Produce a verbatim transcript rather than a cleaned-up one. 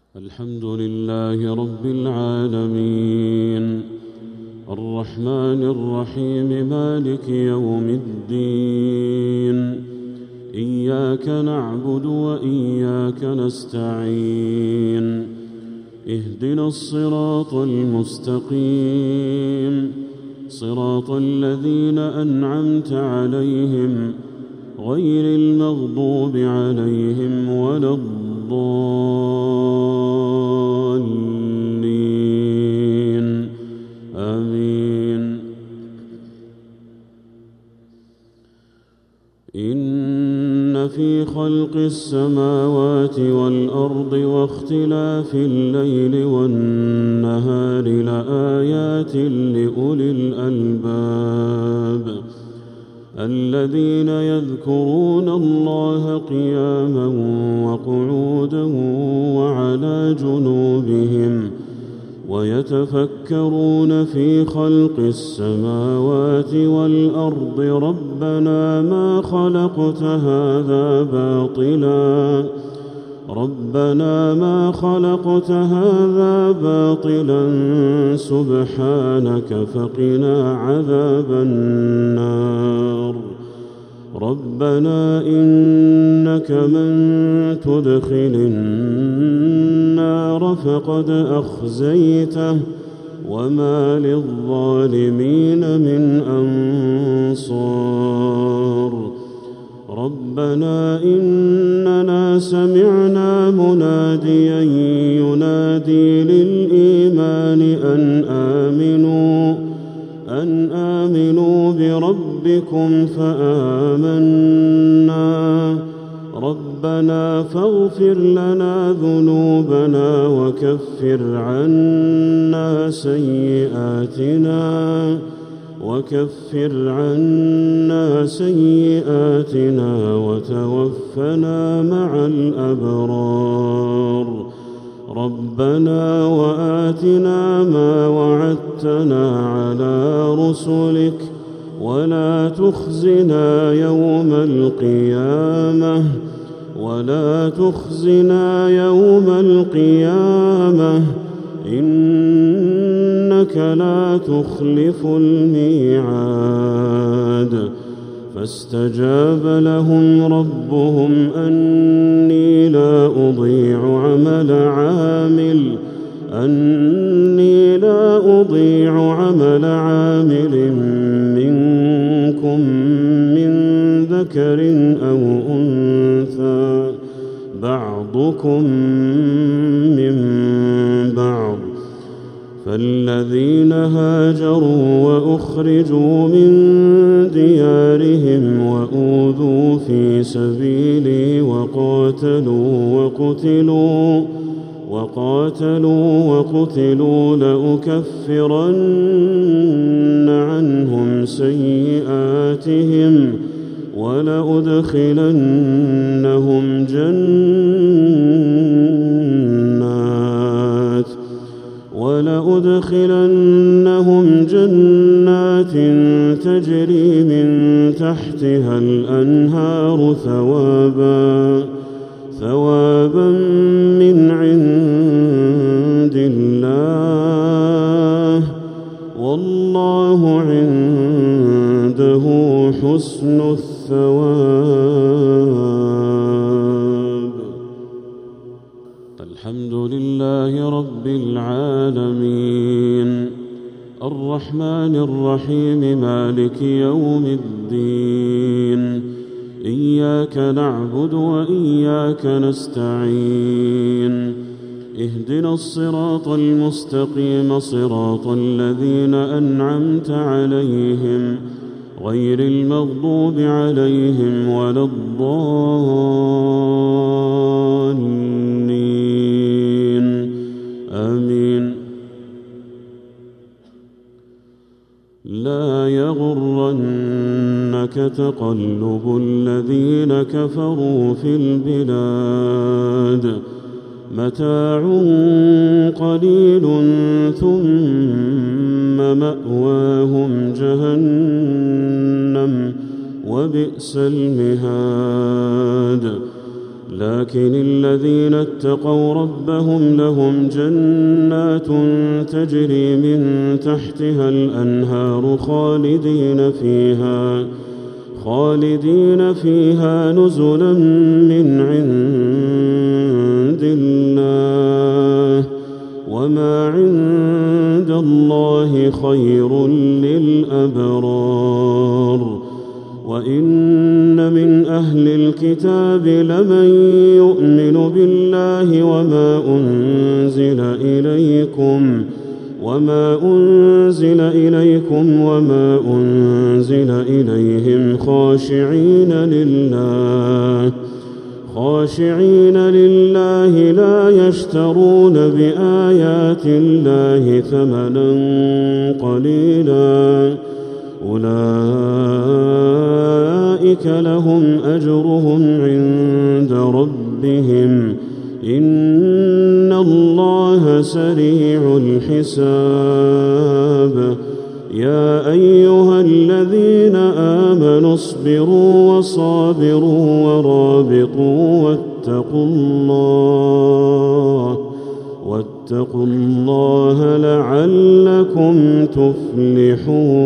الحمد لله رب العالمين الرحمن الرحيم مالك يوم الدين إياك نعبد وإياك نستعين اهدنا الصراط المستقيم صراط الذين أنعمت عليهم غير المغضوب عليهم ولا الضالين آمين. إن في خلق السماوات والأرض واختلاف الليل والنهار لآيات لأولي الألباب الذين يذكرون الله قياما وقعودا وعلى جنوبهم ويتفكرون في خلق السماوات والأرض ربنا ما خلقت هذا باطلا ربنا ما خلقت هذا باطلا سبحانك فقنا عذاب النار. ربنا إنك من تدخل النار فقد أخزيته وما للظالمين من أنصار. ربنا إننا سمعنا مناديا ينادي للإيمان أن آمنوا أن آمنوا بربكم فآمنا ربنا فاغفر لنا ذنوبنا وكفر عنا سيئاتنا وكفر عنا سيئاتنا وتوفنا مع الأبرار. ربنا وآتنا ما وعدتنا على رسلك ولا تخزنا يوم القيامة ولا تخزنا يوم القيامة إنك لا تخلف الميعاد. فاستجاب لهم ربهم أني لا أضيع عمل عامل أني لا أضيع عمل عامل منكم من ذكر أو أنثى بعضكم من بعض فالذين هاجروا وأخرجوا من ديارهم وأوذوا في سبيلي وقاتلوا وقتلوا وقاتلوا وقتلوا لأكفرن عنهم سيئاتهم ولأدخلنهم جنات ولأدخلنهم جنات تجري من تحتها الأنهار ثوابا ثوابا من عند الله والله عنده حسن الثواب. الحمد لله رب العالمين الرحمن الرحيم مالك يوم الدين إياك نعبد وإياك نستعين اهدنا الصراط المستقيم صراط الذين أنعمت عليهم غير المغضوب عليهم ولا الضالين آمين. لا يغرنك تقلب الذين كفروا في البلاد متاع قليل ثم مأواهم جهنم وبئس المهاد. لكن الذين اتقوا ربهم لهم جنات تجري من تحتها الأنهار خالدين فيها خالدين فيها نزلا من عند الله وما عند الله خير للأبرار. وإن من أهل الكتاب لمن يؤمن بالله وما أنزل إليكم وما أنزل إليكم وما أنزل إليهم خاشعين لله خاشعين لله لا يشترون بآيات الله ثمنا قليلا أولئك لهم أجرهم عند ربهم إن الله سريع الحساب. يا أيها الذين آمنوا اصبروا وصابروا ورابطوا واتقوا الله واتقوا الله لعلكم تفلحون.